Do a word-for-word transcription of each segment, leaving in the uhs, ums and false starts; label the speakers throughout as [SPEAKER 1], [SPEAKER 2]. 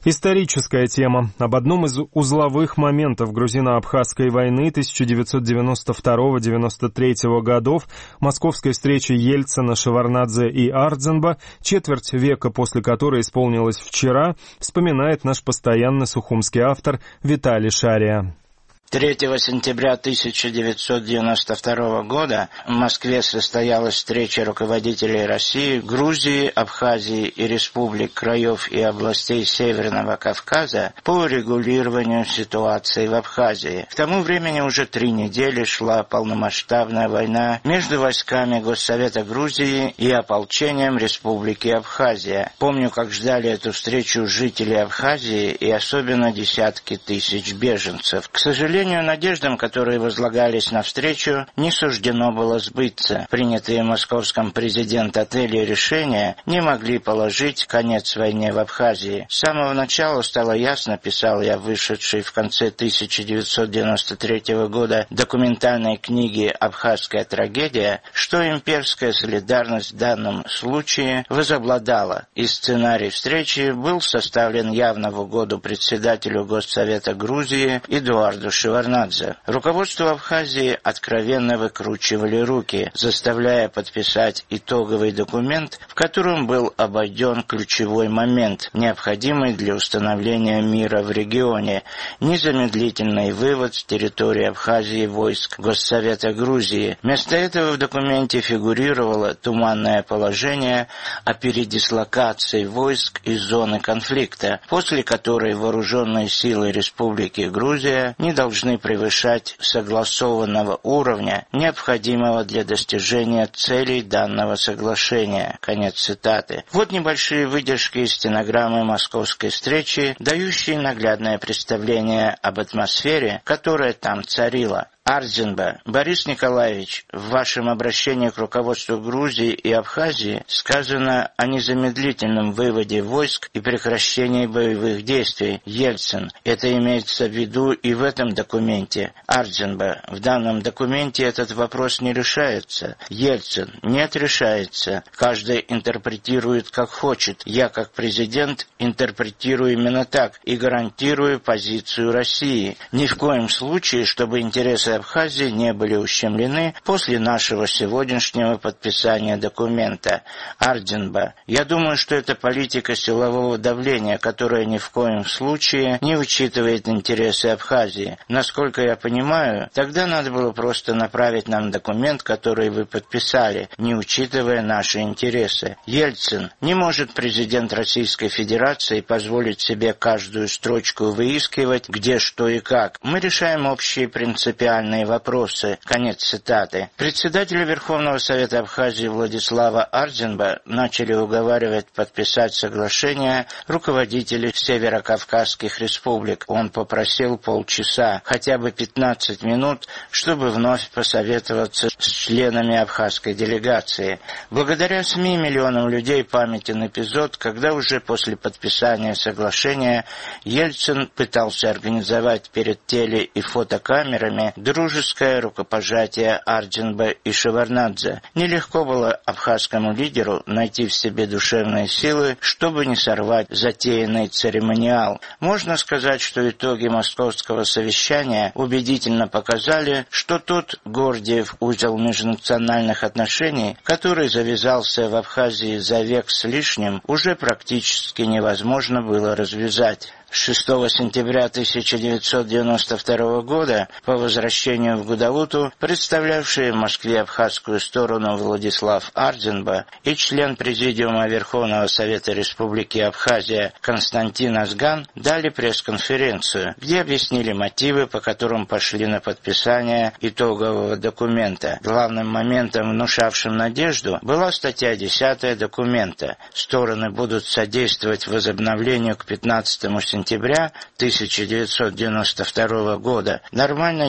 [SPEAKER 1] Историческая тема. Об одном из узловых моментов грузино-абхазской войны тысяча девятьсот девяносто второго — девяносто третьего годов, московской встречи Ельцина, Шеварднадзе и Ардзинба, четверть века после которой исполнилась вчера, вспоминает наш постоянный сухумский автор Виталий Шария.
[SPEAKER 2] третьего сентября тысяча девятьсот девяносто второго года в Москве состоялась встреча руководителей России, Грузии, Абхазии и республик, краев и областей Северного Кавказа по урегулированию ситуации в Абхазии. К тому времени уже три недели шла полномасштабная война между войсками Госсовета Грузии и ополчением Республики Абхазия. Помню, как ждали эту встречу жители Абхазии и особенно десятки тысяч беженцев. К сожалению, надеждам, которые возлагались навстречу, не суждено было сбыться. Принятые в московском президент-отеле решения не могли положить конец войне в Абхазии. С самого начала стало ясно, писал я в вышедшей в конце тысяча девятьсот девяносто третьего года документальной книге «Абхазская трагедия», что имперская солидарность в данном случае возобладала, и сценарий встречи был составлен явно в угоду председателю Госсовета Грузии Эдуарду Шеварднадзе. Руководство Абхазии откровенно выкручивали руки, заставляя подписать итоговый документ, в котором был обойден ключевой момент, необходимый для установления мира в регионе, незамедлительный вывод с территории Абхазии войск Госсовета Грузии. Вместо этого в документе фигурировало туманное положение о передислокации войск из зоны конфликта, после которой вооруженные силы Республики Грузия не должны превышать согласованного уровня, необходимого для достижения целей данного соглашения. Конец цитаты. Вот небольшие выдержки из стенограммы московской встречи, дающие наглядное представление об атмосфере, которая там царила. Ардзинба. Борис Николаевич, в вашем обращении к руководству Грузии и Абхазии сказано о незамедлительном выводе войск и прекращении боевых действий. Ельцин. Это имеется в виду и в этом документе. Ардзинба. В данном документе этот вопрос не решается. Ельцин. Нет, решается. Каждый интерпретирует как хочет. Я, как президент, интерпретирую именно так и гарантирую позицию России. Ни в коем случае, чтобы интересы Абхазии не были ущемлены после нашего сегодняшнего подписания документа. Ардзинба. Я думаю, что это политика силового давления, которая ни в коем случае не учитывает интересы Абхазии. Насколько я понимаю, тогда надо было просто направить нам документ, который вы подписали, не учитывая наши интересы. Ельцин. Не может президент Российской Федерации позволить себе каждую строчку выискивать, где, что и как. Мы решаем общие принципиальные вопросы. Конец цитаты. Председателя Верховного Совета Абхазии Владислава Ардзинба начали уговаривать подписать соглашение руководителей северокавказских республик. Он попросил полчаса, хотя бы пятнадцать минут, чтобы вновь посоветоваться с членами абхазской делегации. Благодаря СМИ миллионам людей памятен эпизод, когда уже после подписания соглашения Ельцин пытался организовать перед теле- и фотокамерами дружеское рукопожатие Ардзинба и Шеварднадзе. Нелегко было абхазскому лидеру найти в себе душевные силы, чтобы не сорвать затеянный церемониал. Можно сказать, что итоги московского совещания убедительно показали, что тот Гордиев узел межнациональных отношений, который завязался в Абхазии за век с лишним, уже практически невозможно было развязать. шестого сентября тысяча девятьсот девяносто второго года по возвращению в Гудауту представлявшие в Москве абхазскую сторону Владислав Ардзинба и член Президиума Верховного Совета Республики Абхазия Константин Азган дали пресс-конференцию, где объяснили мотивы, по которым пошли на подписание итогового документа. Главным моментом, внушавшим надежду, была статья десятая документа. Стороны будут содействовать возобновлению к пятнадцатому сентября тысяча девятьсот девяносто второго года нормальной деятельности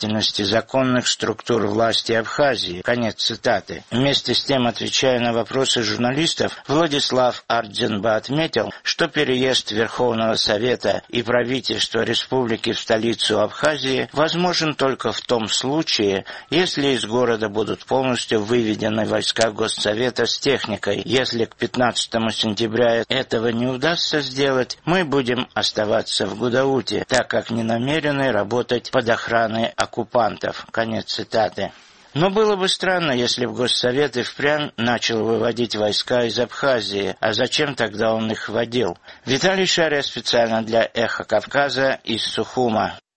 [SPEAKER 2] деятельности законных структур власти Абхазии. Конец цитаты. Вместе с тем, отвечая на вопросы журналистов, Владислав Ардзинба отметил, что переезд Верховного Совета и правительства республики в столицу Абхазии возможен только в том случае, если из города будут полностью выведены войска Госсовета с техникой. Если к пятнадцатому сентября этого не удастся сделать, мы будем оставаться в Гудауте, так как не намерены работать под охраной оккупантов. Конец цитаты. Но было бы странно, если бы Госсовет и впрямь начал выводить войска из Абхазии, а зачем тогда он их вводил? Виталий Шария специально для «Эхо Кавказа» из Сухума.